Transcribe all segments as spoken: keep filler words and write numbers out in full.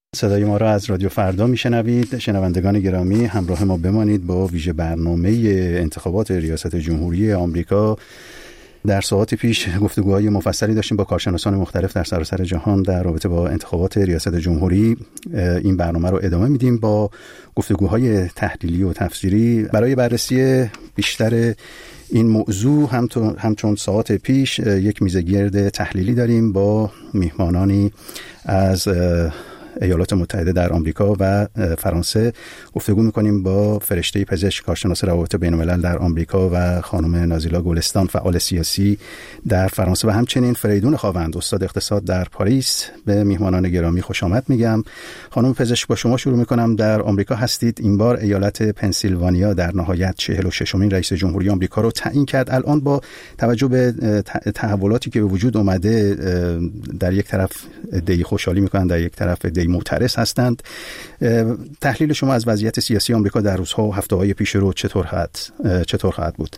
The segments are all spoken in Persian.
صدای ما را از رادیو فردا میشنوید. شنوندگان گرامی، همراه ما بمانید با ویژه برنامه انتخابات ریاست جمهوری آمریکا. در ساعات پیش گفتگوهای مفصلی داشتیم با کارشناسان مختلف در سراسر جهان در رابطه با انتخابات ریاست جمهوری. این برنامه رو ادامه میدیم با گفتگوهای تحلیلی و تفسیری. برای بررسی بیشتر این موضوع همچون ساعات پیش یک میزگرد تحلیلی داریم با میهمانانی از ایالات متحده در آمریکا و فرانسه. گفتگو می‌کنیم با فرشته پزشک، کارشناس روابط بین‌الملل در آمریکا و خانم نازیلا گلستان، فعال سیاسی در فرانسه، و همچنین فریدون خاوند، استاد اقتصاد در پاریس. به میهمانان گرامی خوش آمد میگم. خانم پزشک، با شما شروع می‌کنم. در آمریکا هستید. این بار ایالت پنسیلوانیا در نهایت چهل و ششمین رئیس جمهوری آمریکا رو تعیین کرد. الان با توجه به تحولاتی که به وجود اومده، در یک طرف عده‌ای خوشحالی می‌کنن، در یک طرف عده‌ای معترض هستند. تحلیل شما از وضعیت سیاسی آمریکا در روزها و هفته‌های پیش رو چطور خواهد چطور خواهد بود؟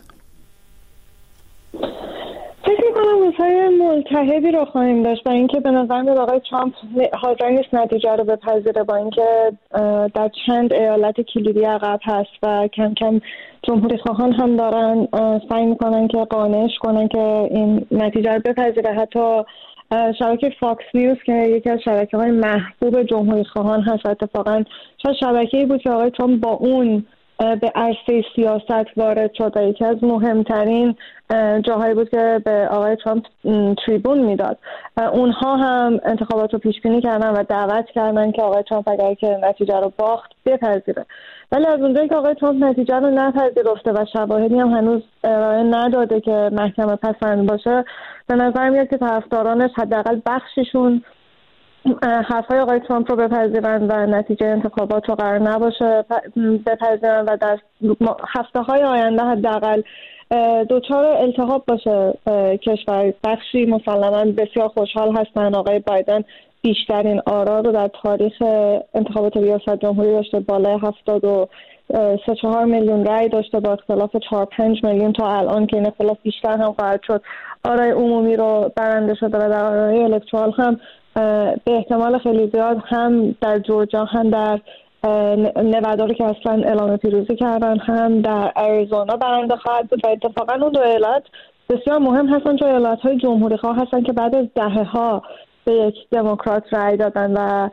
فکر می‌کنم روزهای ملتهبی رو خواهیم داشت، برای اینکه به نظر میاد آقای ترامپ حاضر نیست نتیجه رو بپذیره، با اینکه در چند ایالت کلیدی عقب هست و کم کم جمهوری خواهان هم دارن سعی می‌کنن که قانعش کنن که این نتیجه رو بپذیره. حتی شبکه فاکس نیوز که یکی از شبکه‌های محبوب جمهوری خواهان هست، اتفاقا شاید شبکه‌ای بود که آقای ترامپ با اون به عرصه سیاست وارد شد و یکی از مهمترین جاهایی بود که به آقای ترامپ تریبون میداد. اونها هم انتخابات رو پیش بینی کردن و دعوت کردن که آقای ترامپ اگر که نتیجه رو باخت بپذیره. ولی از اونجایی که آقای ترامپ نتیجه رو نپذیرفته و شواهدی هم هنوز ارائه نداده که محکمه پسند باشه، به نظر میاد که طرفدارانش حداقل بخششون حرفای آقای ترامپ رو بپذیرن و نتیجه انتخابات رو قرار نباشه بپذیرن و در هفته‌های آینده حداقل دوچار التهاب باشه کشور. بخشی مسلماً بسیار خوشحال هستن. آقای بایدن بیشترین آرا رو در تاریخ انتخابات ریاست جمهوری داشته، بالای هفتاد و سه چهار میلیون رای داشته، با اختلاف چهار پنج میلیون تا الان که این اختلاف بیشتر هم خواهد شد. آرای عمومی رو برنده شده و در آرای الکترال هم به احتمال خیلی زیاد هم در جورجیا هم در نوادا که اصلا اعلام پیروزی کردن هم در اریزونا برنده خواهد بود. و اتفاقا اون دو ایالت بسیار مهم هستن، چون ایالت‌های جمهوری خواه هستن که بعد از دهه‌ها به یک دموکرات رای دادن و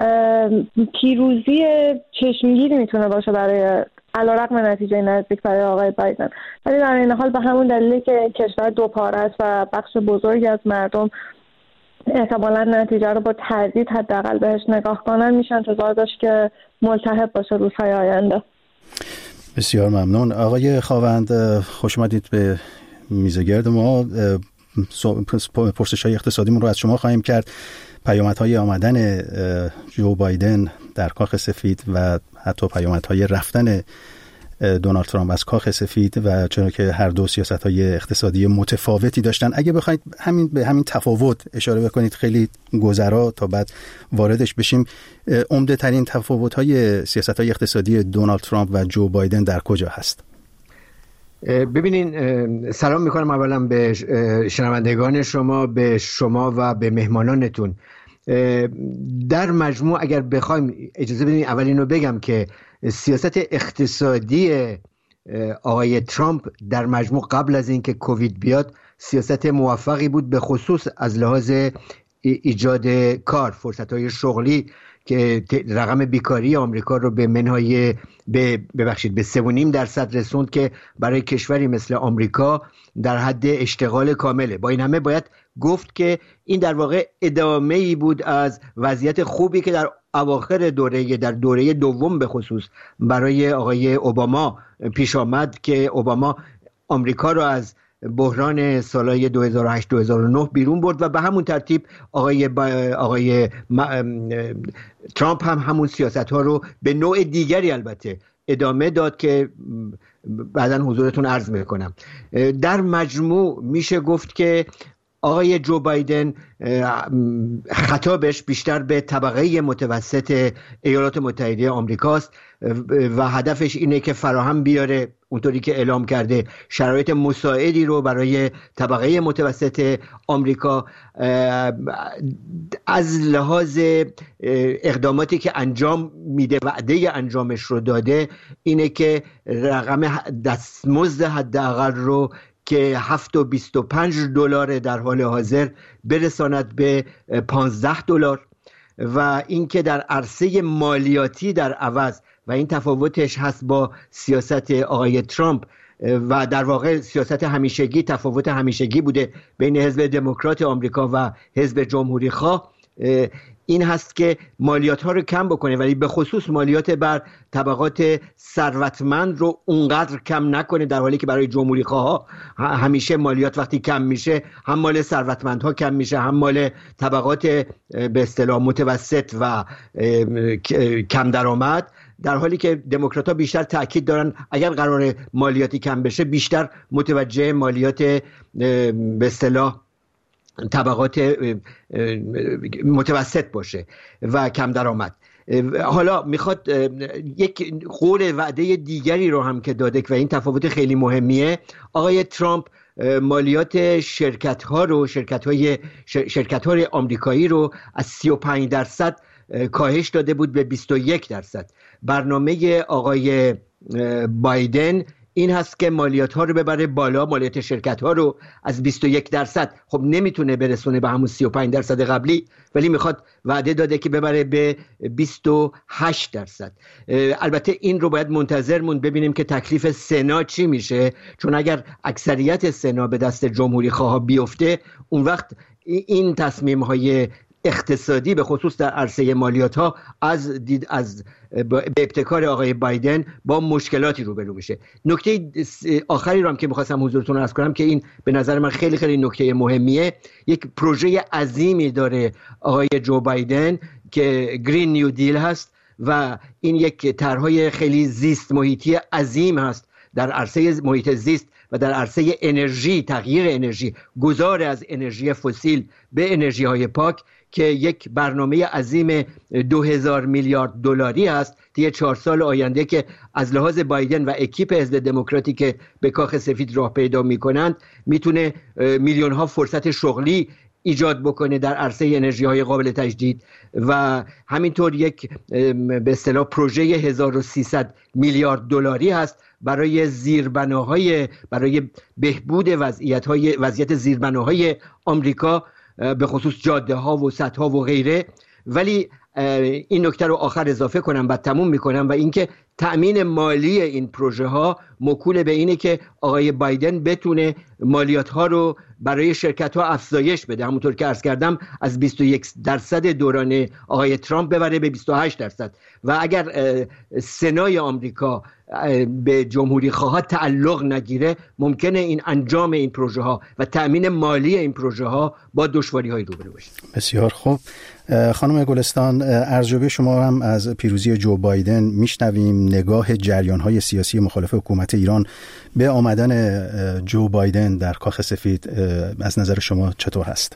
پیروزی چشمگیری میتونه باشه برای علیرغم نتیجه نزدیک برای آقای بایدن. ولی در این حال به همون دلیلی که کشور دو پاره است و بخش بزرگی از مردم احتمالاً نتیجه رو با تردید حداقل بهش نگاه کنن، میشه انتظار داشت که ملتهب باشه روزهای آینده. بسیار ممنون. آقای خاوند، خوش اومدید به میزگرد ما. پرسش‌های اقتصادیمون رو از شما خواهیم کرد. پیامدهای آمدن جو بایدن در کاخ سفید و حتی پیامدهای رفتن دونالد ترامپ از کاخ سفید، و چرا که هر دو سیاست‌های اقتصادی متفاوتی داشتن. اگه بخواید همین به همین تفاوت اشاره بکنید خیلی گذرا تا بعد واردش بشیم، عمده ترین تفاوت‌های سیاست‌های اقتصادی دونالد ترامپ و جو بایدن در کجا هست؟ ببینین، سلام میکنم اولا به شنوندگان شما، به شما و به مهمانانتون. در مجموع اگر بخوایم اجازه بدین اول اینو بگم که سیاست اقتصادی آقای ترامپ در مجموع قبل از اینکه کووید بیاد سیاست موفقی بود، به خصوص از لحاظ ایجاد کار، فرصت‌های شغلی که رقم بیکاری آمریکا رو به منهای به ببخشید به سه و نیم درصد رسوند که برای کشوری مثل آمریکا در حد اشتغال کامله. با این همه باید گفت که این در واقع ادامه‌ای بود از وضعیت خوبی که در اواخر دوره در دوره دوم به خصوص برای آقای اوباما پیش آمد، که اوباما آمریکا رو از بحران سالهای دو هزار و هشت دو هزار و نه بیرون برد و به همون ترتیب آقای با آقای ترامپ هم همون سیاست‌ها رو به نوع دیگری البته ادامه داد که بعداً حضورتون عرض میکنم. در مجموع میشه گفت که آقای جو بایدن خطابش بیشتر به طبقه متوسط ایالات متحده آمریکاست و هدفش اینه که فراهم بیاره اونطوری که اعلام کرده شرایط مساعدی رو برای طبقه متوسط آمریکا از لحاظ اقداماتی که انجام میده، وعده انجامش رو داده، اینه که رقم دستمزد حداقل رو که هفت و بیست و پنج دلار در حال حاضر برساند به پانزده دلار و اینکه در عرصه مالیاتی در عوض، و این تفاوتش هست با سیاست آقای ترامپ و در واقع سیاست همیشگی، تفاوت همیشگی بوده بین حزب دموکرات آمریکا و حزب جمهوری خواه، این هست که مالیات ها رو کم بکنه، ولی به خصوص مالیات بر طبقات ثروتمند رو اونقدر کم نکنه، در حالی که برای جمهوری خواه همیشه مالیات وقتی کم میشه هم مال ثروتمندها کم میشه، هم مال طبقات به اصطلاح متوسط و کم درآمد، در حالی که دموکرات‌ها بیشتر تاکید دارن اگر قرار مالیاتی کم بشه بیشتر متوجه مالیات به اصطلاح طبقات متوسط باشه و کم درآمد. حالا میخواد یک قول وعده دیگری رو هم که داده و این تفاوت خیلی مهمیه، آقای ترامپ مالیات شرکت ها رو شرکت های شرکت های آمریکایی رو از سی و پنج درصد کاهش داده بود به بیست و یک درصد. برنامه آقای بایدن این هست که مالیات ها رو ببره بالا، مالیات شرکت ها رو از بیست و یک درصد، خب نمیتونه برسونه به همون سی و پنج درصد قبلی، ولی میخواد وعده داده که ببره به بیست و هشت درصد. البته این رو باید منتظر موند ببینیم که تکلیف سنا چی میشه، چون اگر اکثریت سنا به دست جمهوری خواه بیفته، اون وقت این تصمیم های اقتصادی به خصوص در عرصه مالیات ها از دید از به ابتکار آقای بایدن با مشکلاتی روبرو میشه. نکته آخری رو هم که می‌خواستم حضورتون عرض کنم که این به نظر من خیلی خیلی نکته مهمیه، یک پروژه عظیمی داره آقای جو بایدن که گرین نیو دیل هست و این یک طرح‌های خیلی زیست محیطی عظیم هست در عرصه محیط زیست و در عرصه انرژی، تغییر انرژی، گذار از انرژی فسیل به انرژی های پاک، که یک برنامه عظیم دو هزار میلیارد دلاری است طی چهار سال آینده که از لحاظ بایدن و اکیپ حزب دموکراتی که به کاخ سفید راه پیدا میکنند میتونه میلیون ها فرصت شغلی ایجاد بکنه در عرصه انرژی های قابل تجدید و همینطور یک به اصطلاح پروژه هزار و سیصد میلیارد دلاری هست برای زیربناهای برای بهبود وضعیت های وضعیت زیربناهای آمریکا، به خصوص جاده ها و سد ها و غیره. ولی این نکته رو آخر اضافه کنم و تموم میکنم، و اینکه تأمین مالی این پروژه ها موکول به اینه که آقای بایدن بتونه مالیات ها رو برای شرکت ها افزایش بده، همونطور که عرض کردم از بیست و یک درصد دوران آقای ترامپ ببره به بیست و هشت درصد. و اگر سنای آمریکا به جمهوری خواه تعلق نگیره، ممکنه این انجام این پروژه ها و تأمین مالی این پروژه ها با دشواری های روبرو بشه. بسیار خوب. خانم گلستان، ارزیابی شما هم از پیروزی جو بایدن میشنویم. نگاه جریان های سیاسی مخالف حکومت ایران به آمدن جو بایدن در کاخ سفید از نظر شما چطور هست؟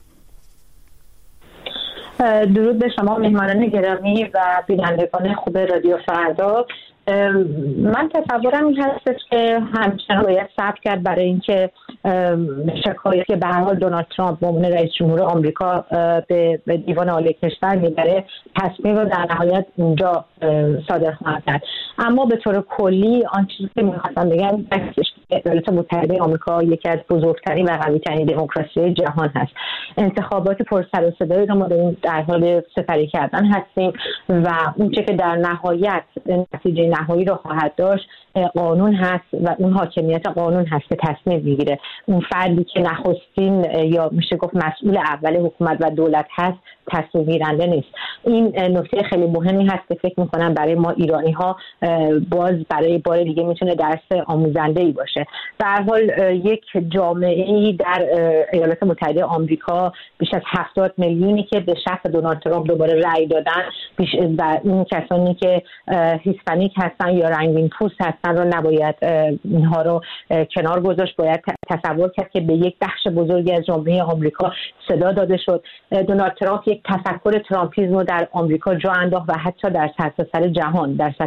درود به شما مهمانان گرامی و بینندگان خوب رادیو فردا. من تصورم این هستش که همچنان باید صبر کرد برای اینکه شکایتی که به هر حال دونالد ترامپ به عنوان رئیس جمهور آمریکا به دیوان عالی کشور میبره تصمیم رو در نهایت اونجا صادر خواهد کرد. اما به طور کلی آن چیزی که میخواستم بگم ایالات متحده آمریکا یکی از بزرگترین و قوی‌ترین دموکراسی جهان هست. انتخابات پر سر و صدایی رو ما در حال سپری کردن هستیم و اون چه که در نهایت نتیجه نهایی رو خواهد داشت قانون هست و اون حاکمیت قانون هست که تصمیم میگیره. اون فردی که نخستین یا میشه گفت مسئول اول حکومت و دولت هست تصمیم گیرنده نیست. این نکته خیلی مهمی هست که فکر میکنم برای ما ایرانی ها باز برای بار دیگه میتونه درس آموزنده ای باشه. به هر حال یک جامعه‌ای در ایالات متحده آمریکا بیش از هفتاد میلیونی که به شخص دونالد ترامپ دوباره رأی دادن، بیش از این کسانی که هیسپانیک هستن یا رنگین پوست هستن رو نباید اینها رو کنار گذاشت. باید تصور کرد که به یک بخش بزرگی از جامعه آمریکا صدا داده شد. دونالد ترامپ یک تفکر ترامپیسم رو در آمریکا جا انداخت و حتی در سرتاسر جهان در سطح جهانی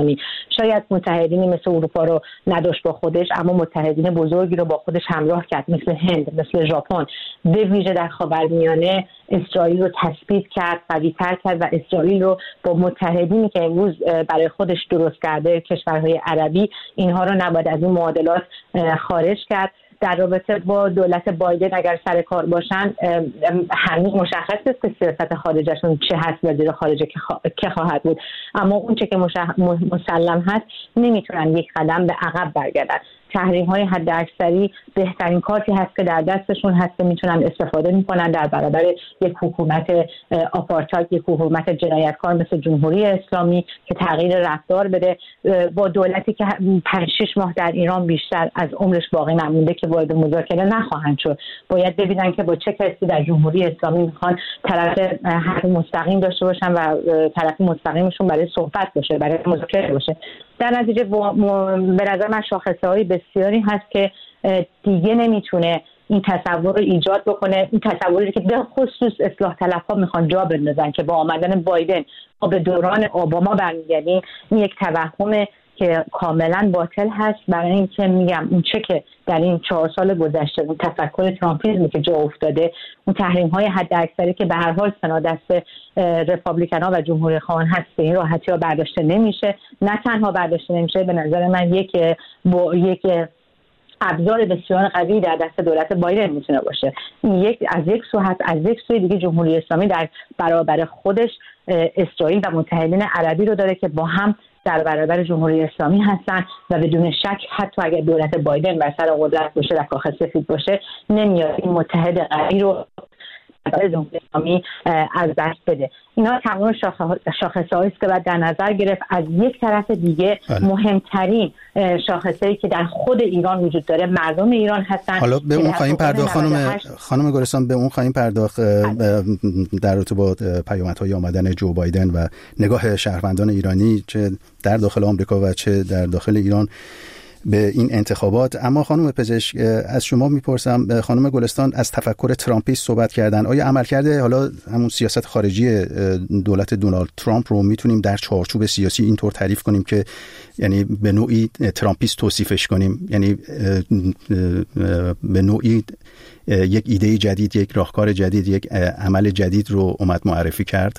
اسلامی. شاید متحدینی مثل اروپا رو نداشت با خودش، اما متحدین بزرگی رو با خودش همراه کرد، مثل هند، مثل ژاپن. به ویژه در خاورمیانه اسرائیل رو تثبیت کرد، قوی‌تر کرد و اسرائیل رو با متحدینی که امروز برای خودش درست کرده، کشورهای عربی، اینها رو نباید از این معادلات خارج کرد. در رابطه با دولت بایدن اگر سر کار باشن، هنوز مشخص است که سیاست خارجشون چه هست، وزیر خارجه که خواهد بود، اما اون چه که مسلم هست نمیتونن یک قدم به عقب برگردن. تحریم های حد اکثری بهترین کارتی هست که در دستشون هست که میتونن استفاده میکنن در برابر یک حکومت آپارتاید، یک حکومت جنایتکار مثل جمهوری اسلامی که تغییر رفتار بده. با دولتی که پنج شش ماه در ایران بیشتر از عمرش باقی نمونده که وارد مذاکره نخواهند شد، باید ببینن که با چه کسی در جمهوری اسلامی میخوان طرف حرف مستقیم داشته باشن و طرف مستقیمشون برای صحبت باشه، برای مذاکره باشه. در نتیجه به نظر من شاخصه‌های بسیاری هست که دیگه نمیتونه این تصور رو ایجاد بکنه، این تصوری که به خصوص اصلاح طلب‌ها میخوان جا بندازن که با آمدن بایدن ما به دوران اوباما برمیگردیم. این یک توهمه که کاملا باطل هست، برای اینکه میگم اون چه که در این چهار سال گذشته اون تفکر ترامپیسمی که جا افتاده، اون تحریم های حد اکثری که به هر حال سنا دست رپابلیکن ها و جمهوری خواهان هست، به این راحتی ها برداشته نمیشه. نه تنها برداشته نمیشه، به نظر من یک با یک ابزار بسیار قوی در دست دولت بایدن میتونه باشه. این یک از یک سو هست، از یک سوی دیگه جمهوری اسلامی در برابر خودش اسرائیل و متحدین عربی رو داره که با هم در برابر جمهوری اسلامی هستن و بدون شک حتی اگر دولت بایدن بر سر قدرت باشه و کاخ سفید باشه، نمیاد این متحد قوی رو برای جمهوری اسلامی از دست بده. اینا تمام شاخصه‌هایی است که باید در نظر گرفت. از یک طرف دیگه بله. مهمترین شاخصه‌ای که در خود ایران وجود داره مردم ایران هستن. حالا به اون خواهیم پرداخت خانم خانم گلستان، به اون خواهیم پرداخت در رابطه با پیامدهای آمدن جو بایدن و نگاه شهروندان ایرانی چه در داخل آمریکا و چه در داخل ایران به این انتخابات. اما خانم پزشک، از شما میپرسم، خانم گلستان از تفکر ترامپیست صحبت کردن. آیا عملکرد حالا همون سیاست خارجی دولت دونالد ترامپ رو میتونیم در چارچوب سیاسی اینطور تعریف کنیم که یعنی به نوعی ترامپیست توصیفش کنیم، یعنی به نوعی یک ایده جدید، یک راهکار جدید، یک عمل جدید رو اومد معرفی کرد؟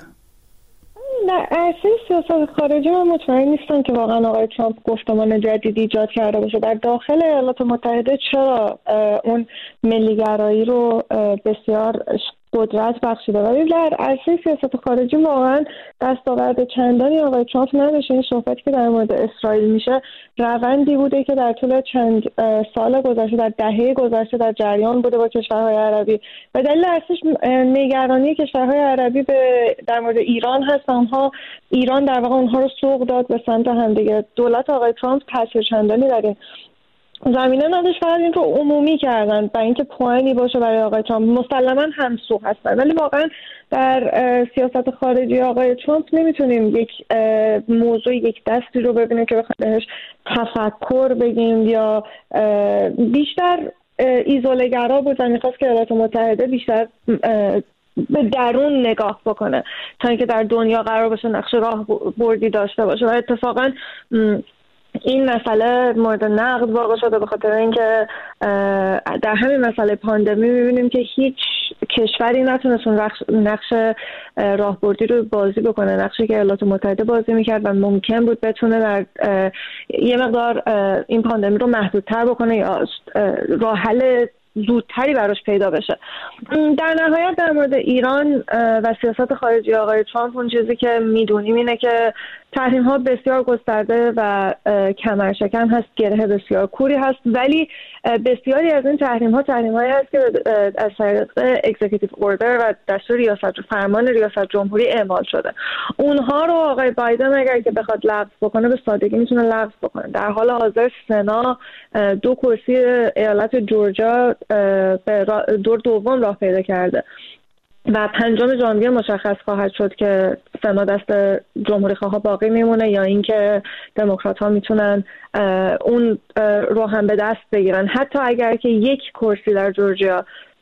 در عرصه سیاست خارجی من مطمئن نیستم که واقعا آقای ترامپ گفتمان جدیدی ایجاد کرده باشه. در داخل ایالات متحده چرا اون ملیگرایی رو بسیار قدرت بخشیده، ولی در عرصه سیاست خارجی واقعا دستاورد چندانی آقای ترامپ نداشته. این صحبتی که در مورد اسرائیل میشه روندی بوده که در طول چند سال گذشته، در دهه گذشته در جریان بوده با کشورهای عربی و دلیل اصلیش نگرانی کشورهای عربی به در مورد ایران هست. اونها ایران در واقع اونها رو سوق داد به سمت همدیگه. دولت آقای ترامپ تاثیر چندانی در این زمینه نداشت، فقط این رو عمومی کردن برای اینکه پوانی باشه برای آقای ترامپ. مسلما همسو هستن، ولی واقعا در سیاست خارجی آقای ترامپ نمیتونیم یک موضوع یک دستی رو ببینیم که بخوایم بهش تفکر بگیم، یا بیشتر ایزوله‌گرا بود و میخواست که ایالات متحده بیشتر به درون نگاه بکنه تا اینکه در دنیا قرار باشه نقش راه بردی داشته باشه. و اتفاقا این مسئله مورد نقد واقع شده به خاطر اینکه در همین مسئله پاندمی می‌بینیم که هیچ کشوری نتونست اون نقش راهبردی رو بازی بکنه، نقشی که ایالات متحده بازی می‌کرد و ممکن بود بتونه در یه مقدار این پاندمی رو محدودتر بکنه یا راه حل زودتری براش پیدا بشه. در نهایت در مورد ایران و سیاست خارجی آقای ترامپ اون چیزی که میدونیم اینه که تحریم ها بسیار گسترده و کمرشکن هست، گره بسیار کوری هست، ولی بسیاری از این تحریم ها تحریم هایی هست که از طریق اکزیکیتیو اوردر و دستور ریاست فرمان ریاست جمهوری اعمال شده. اونها رو آقای بایدن اگر که بخواد لغو بکنه به سادگی میتونه لغو بکنه. در حال حاضر سنا دو کرسی ایالت جورجیا به دور دوم راه پیدا کرده و پنجم ژانویه مشخص خواهد شد که سنا دست جمهوری خواه باقی میمونه یا اینکه دموکرات ها میتونن اون رو هم به دست بگیرن. حتی اگر که یک کرسی در جورجیا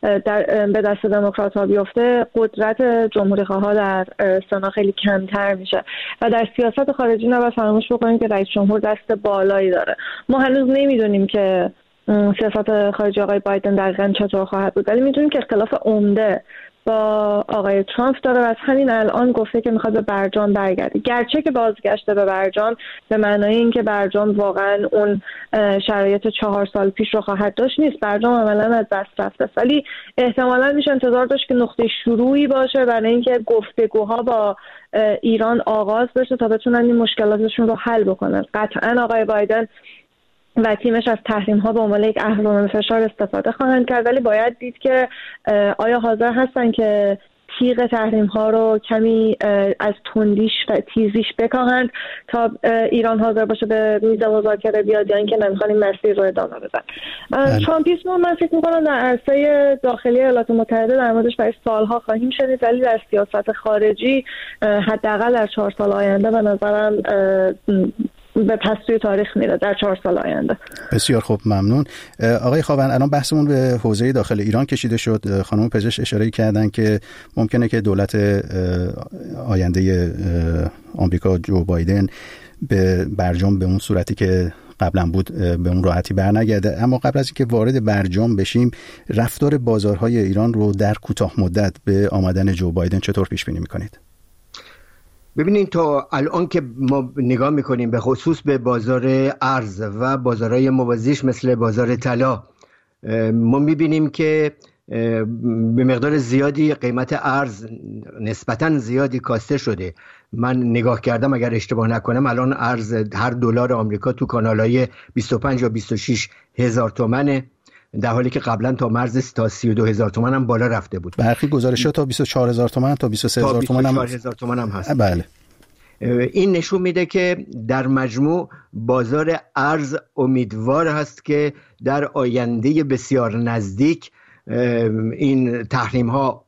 در به دست دموکرات‌ها بیفته قدرت جمهوری‌خواها در سنا خیلی کمتر میشه و در سیاست خارجی نباید فراموش بکنیم که رئیس جمهور دست بالایی داره. ما هنوز نمیدونیم که سیاست خارجی آقای بایدن دقیقاً چطور خواهد بود، ولی میدونیم که اختلاف عمده با آقای ترامپ داره و از همین الان گفته که میخواد به برجام برگرده، گرچه که بازگشته به برجام به معنای اینکه برجام واقعا اون شرایط چهار سال پیش رو خواهد داشت نیست، برجام عملا از دست رفته، ولی احتمالاً میشه انتظار داشت که نقطه شروعی باشه برای اینکه گفتگوها با ایران آغاز بشه تا بتونن این مشکلاتشون رو حل بکنن. قطعاً آقای بایدن و تیمش از تحریم ها به عنوان یک اهرم فشار استفاده خواهند کرد، ولی باید دید که آیا حاضر هستن که تیغ تحریم ها رو کمی از تندیش و تیزیش بکاهند تا ایران حاضر باشه به میز مذاکره بیاد، یا اینکه نمیخوان این مسیر رو ادامه بدن. ترامپیسم من فکر میکنم در عرصه داخلی ایالات متحده در موردش برای سالها خواهیم شنید، ولی در سیاست خارجی حداقل در چهار سال آینده به نظرم به پستوی تاریخ میره در چهار سال آینده. بسیار خوب، ممنون. آقای خاوند، الان بحثمون به حوزه داخل ایران کشیده شد. خانم پزشک اشاره کردن که ممکنه که دولت آینده آمریکا جو بایدن به برجام به اون صورتی که قبلا بود به اون راحتی برنگرده، اما قبل از اینکه وارد برجام بشیم رفتار بازارهای ایران رو در کوتاه مدت به آمدن جو بایدن چطور پیش بینی میکنید؟ ببینید تا الان که ما نگاه میکنیم به خصوص به بازار ارز و بازارهای موازیش مثل بازار طلا، ما میبینیم که به مقدار زیادی قیمت ارز نسبتاً زیادی کاسته شده. من نگاه کردم اگر اشتباه نکنم الان ارز هر دلار آمریکا تو کانالهای بیست و پنج یا بیست و شش هزار تومنه، در حالی که قبلا تا مرز تا سی و دو هزار تومان هم بالا رفته بود. برخی گزارش‌ها تا بیست و چهار هزار تومان تا بیست و سه هزار تومان هم هزار تومان هم هست. بله. این نشون میده که در مجموع بازار ارز امیدوار هست که در آینده بسیار نزدیک این تحریم ها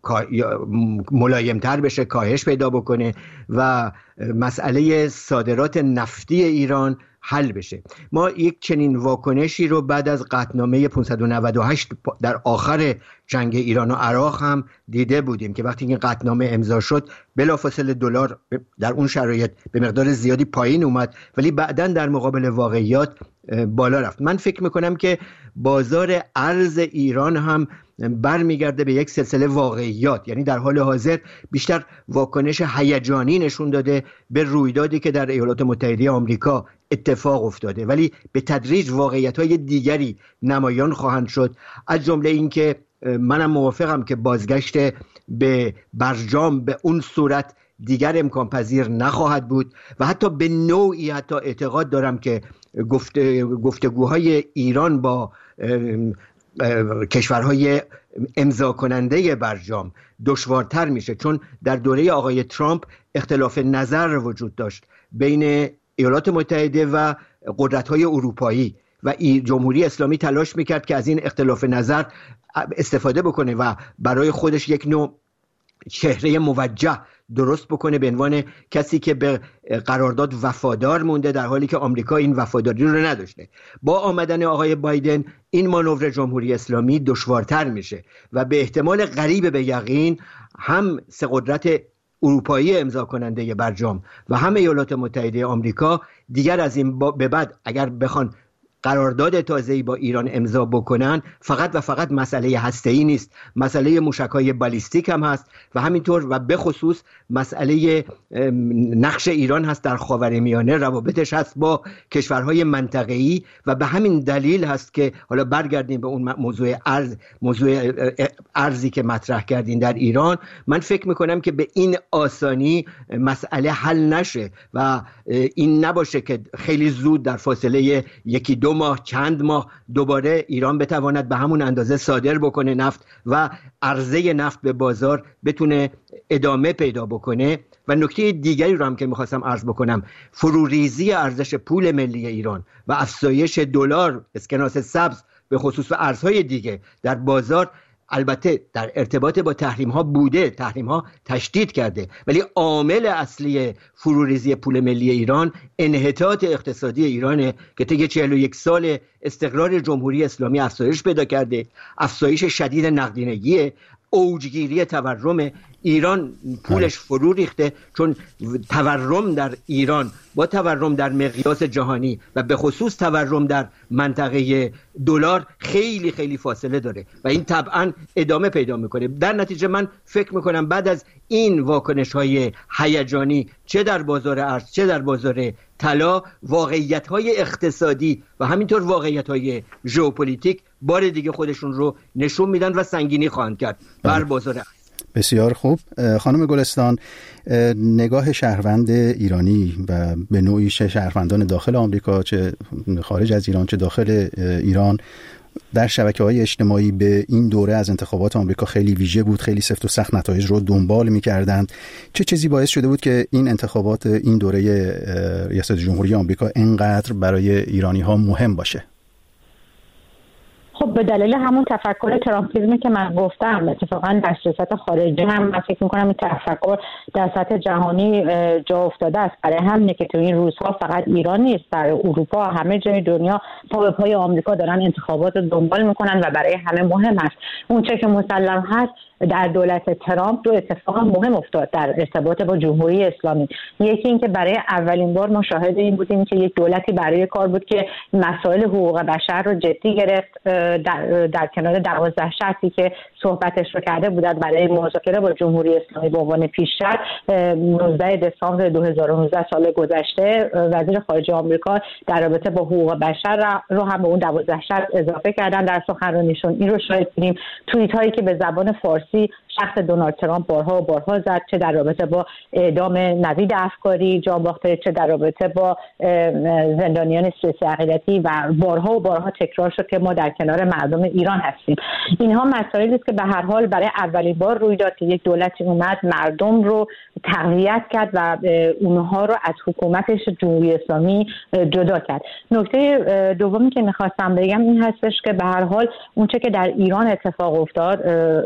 ملایمتر بشه، کاهش پیدا بکنه و مسئله صادرات نفتی ایران حل بشه. ما یک چنین واکنشی رو بعد از قطعنامه پانصد و نود و هشت در آخر جنگ ایران و عراق هم دیده بودیم که وقتی این قطعنامه امضا شد بلافاصله دلار در اون شرایط به مقدار زیادی پایین اومد، ولی بعداً در مقابل واقعیات بالا رفت. من فکر میکنم که بازار ارز ایران هم برمیگرده به یک سلسله واقعیات، یعنی در حال حاضر بیشتر واکنش هیجانی نشون داده به رویدادی که در ایالات متحده آمریکا اتفاق افتاده، ولی به تدریج واقعیت‌های دیگری نمایان خواهند شد، از جمله اینکه منم موافقم که بازگشت به برجام به اون صورت دیگر امکان پذیر نخواهد بود و حتی به نوعی حتی اعتقاد دارم که گفته گفتگوهای ایران با کشورهای امضا کننده برجام دشوارتر میشه، چون در دوره آقای ترامپ اختلاف نظر وجود داشت بین ایالات متحده و قدرت‌های اروپایی و جمهوری اسلامی تلاش میکرد که از این اختلاف نظر استفاده بکنه و برای خودش یک نوع چهره موجه درست بکنه به عنوان کسی که به قرارداد وفادار مونده، در حالی که آمریکا این وفاداری رو نداشته. با آمدن آقای بایدن این مانور جمهوری اسلامی دشوارتر میشه و به احتمال قریب به یقین هم سه قدرت اروپایی امضا کننده برجام و هم ایالات متحده آمریکا دیگر از این به بعد اگر بخوان قرارداد تازه‌ای با ایران امضا بکنن فقط و فقط مسئله هسته‌ای نیست، مسئله موشک‌های بالیستیک هم هست و همینطور و به خصوص مسئله نقش ایران هست در خاورمیانه، روابطش هست با کشورهای منطقه‌ای و به همین دلیل هست که حالا برگردیم به اون موضوع ارز موضوع ارزی که مطرح کردین در ایران. من فکر میکنم که به این آسانی مسئله حل نشه و این نباشه که خیلی زود در فاصله یکی دو ماه چند ماه دوباره ایران بتواند به همون اندازه صادر بکنه نفت و عرضه نفت به بازار بتونه ادامه پیدا بکنه. و نکته دیگری رو هم که میخواستم عرض بکنم، فروریزی ارزش پول ملی ایران و افزایش دلار، اسکناس سبز به خصوص ارزهای دیگه در بازار البته در ارتباط با تحریم ها بوده، تحریم ها تشدید کرده، ولی عامل اصلی فروریزی پول ملی ایران انحطاط اقتصادی ایرانه که طی چهل و یک سال استقرار جمهوری اسلامی افزایش پیدا کرده، افزایش شدید نقدینگی، اوجگیری تورم. ایران پولش فرو ریخته، چون تورم در ایران با تورم در مقیاس جهانی و به خصوص تورم در منطقه دلار خیلی خیلی فاصله داره و این طبعا ادامه پیدا میکنه. در نتیجه من فکر میکنم بعد از این واکنش های هیجانی چه در بازار ارز چه در بازار طلا، واقعیت های اقتصادی و همینطور واقعیت های ژئوپلیتیک بار دیگه خودشون رو نشون میدن و سنگینی خواهند کرد بر بازار ارز. بسیار خوب. خانم گلستان، نگاه شهروند ایرانی و به نوعی شهروندان داخل آمریکا چه خارج از ایران چه داخل ایران در شبکه‌های اجتماعی به این دوره از انتخابات آمریکا خیلی ویژه بود، خیلی سفت و سخت نتایج رو دنبال می‌کردند. چه چیزی باعث شده بود که این انتخابات این دوره ریاست جمهوری آمریکا اینقدر برای ایرانی‌ها مهم باشه؟ خب به دلیل همون تفکر ترامپیزمی که من گفتم، اتفاقا در سیاست خارجی هم من فکر می‌کنم این تفکر در سطح جهانی جا افتاده است. برای همینه که تو این روزها فقط ایران نیست، در اروپا، همه جای دنیا پا به پای آمریکا دارن انتخابات رو دنبال میکنن و برای همه مهم است. اون چه که مسلم هست در دولت ترامپ دو اتفاق مهم افتاد در ارتباط با جمهوری اسلامی. یکی این که برای اولین بار ما شاهد این بودیم که یک دولتی برای کار بود که مسائل حقوق بشر رو جدی گرفت، در, در کنار دوازده شرطی که صحبتش رو کرده بودند برای مذاکره با جمهوری اسلامی به عنوان پیش‌شرط. نوزده دسامبر دو هزار و نوزده سال گذشته وزیر خارجه آمریکا در رابطه با حقوق بشر رو هم به اون دوازده شرط اضافه کردن در سخنرانیشون. این رو شاهد بودیم. توییت هایی که به زبان فارسی شخص دونالد ترامپ بارها و بارها زد، چه در رابطه با اعدام نوید افکاری جان باختری، چه در رابطه با زندانیان سیاسی عقیدتی، و بارها و بارها تکرار شد که ما در کنار مردم ایران هستیم. اینها مسائلی است که به هر حال برای اولین بار روی داد که یک دولتی اومد مردم رو تقویت کرد و اونها رو از حکومتش جمهوری اسلامی جدا کرد. نکته دومی که می‌خواستم بگم این هستش که به هر حال اونچه که در ایران اتفاق افتاد،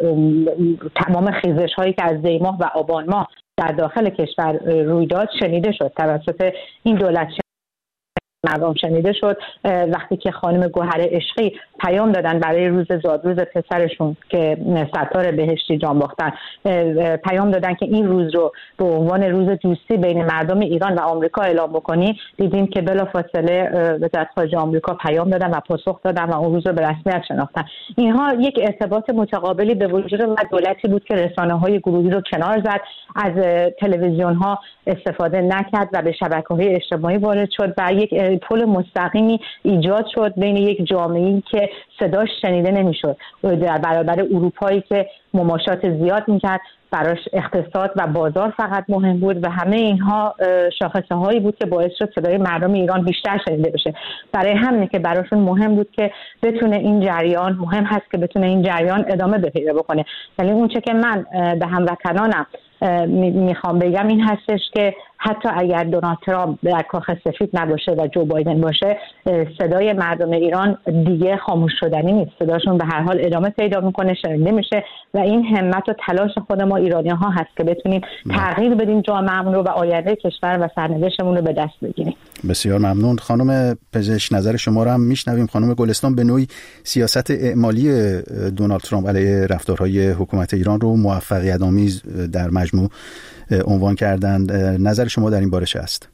تمام خیزش هایی که از دی ماه و آبان ماه در داخل کشور روی داد شنیده شد توسط این دولت، مردم شنیده شد. وقتی که خانم گوهر عشقی پیام دادن برای روز زادروز پسرشون که ستار بهشتی جان باختن، پیام دادن که این روز رو به عنوان روز دوستی بین مردم ایران و آمریکا اعلام بکنیم، دیدیم که بلافاصله وزارت خارجه آمریکا پیام دادن و پاسخ دادن و اون روز رو به رسمیت شناختن. اینها یک ارتباط متقابلی به وجود اومد. دولتی بود که رسانه‌های گروهی رو کنار زد، از تلویزیون‌ها استفاده نکرد و به شبکه‌های اجتماعی وارد شد و یک پل مستقیمی ایجاد شد بین یک جامعه‌ای که صداش شنیده نمی‌شد در برابر اروپایی که مماشات زیاد می‌کرد، براش اقتصاد و بازار فقط مهم بود و همه اینها شاخصه هایی بود که باعث شد صدای مردم ایران بیشتر شنیده بشه. برای همینه که براشون مهم بود که بتونه این جریان مهم هست که بتونه این جریان ادامه پیدا بکنه. ولی اون چه که من به هموطنانم میخوام بگم این هستش که حتی اگر دونالد ترامپ در کاخ سفید نباشه و جو بایدن باشه، صدای مردم ایران دیگه خاموش شدنی نیست. صداشون به هر حال ادامه پیدا میکنه، شنیده میشه و این همت و تلاش خود ما ایرانی ها هست که بتونیم تغییر بدیم جامعهمون رو و آینده کشور و سرنوشتمون رو به دست بگیریم. بسیار ممنون. خانم پزشک، نظر شما رو هم میشنویم. خانم گلستان، به نوعی سیاست اعمالی دونالد ترامپ علیه رفتارهای حکومت ایران رو موفقیت آمیز در مجموع عنوان کردند. نظر شما در این باره چه است؟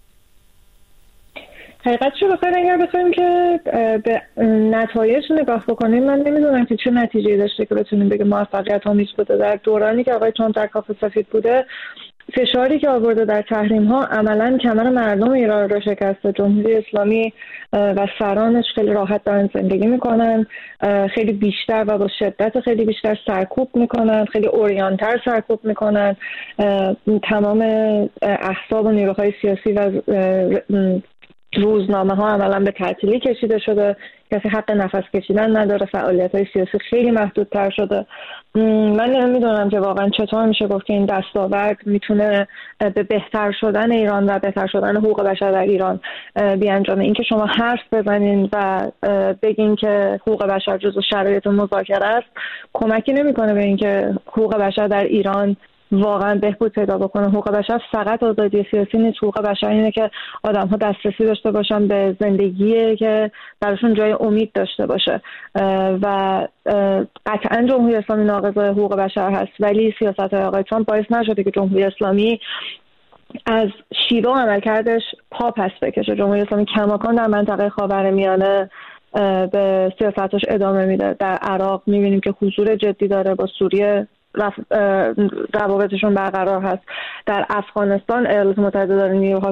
حقیقتش رو بخواید اگر بخوایم که به نتایج نگاه بکنیم، من نمیدونم که چه نتیجه‌ای داشته که بتونیم بگیم موفقیت آمیز بوده. در دورانی که آقای ترامپ در کاخ سفید بوده، فشاری که آورده در تحریم ها عملاً کمر مردم ایران رو شکسته. جمهوری اسلامی و سرانش خیلی راحت دارن زندگی میکنن، خیلی بیشتر و با شدت خیلی بیشتر سرکوب میکنن، خیلی اوریانتر سرکوب میکنن. تمام احزاب و نیروهای سیاسی و روزنامه ها عملا به تعطیلی کشیده شده، کسی حق نفس کشیدن نداره، فعالیت های سیاسی خیلی محدودتر شده. من نمیدونم که واقعا چطور میشه گفت که این دستاورد میتونه به بهتر شدن ایران و بهتر شدن حقوق بشر در ایران بیانجامه. این که شما حرف بزنین و بگین که حقوق بشر جزو شرایط مذاکره است کمکی نمیکنه به اینکه حقوق بشر در ایران واقعا بهبود پیدا بکنه. حقوق بشر فقط آزادی سیاسی نیست، حقوق بشر اینه که آدم ها دسترسی داشته باشن به زندگی که براشون جای امید داشته باشه و قطعا جمهوری اسلامی ناقض حقوق بشر هست، ولی سیاست های آقای ترامپ باعث نشده که جمهوری اسلامی از شیوه و عملکردش پا پس بکشه. جمهوری اسلامی کماکان در منطقه خاورمیانه به سیاستش ادامه میده. در عراق میبینیم که حضور جدی داره، با سوریه روابطشون برقرار هست. در افغانستان ایالات متحده داره نیروها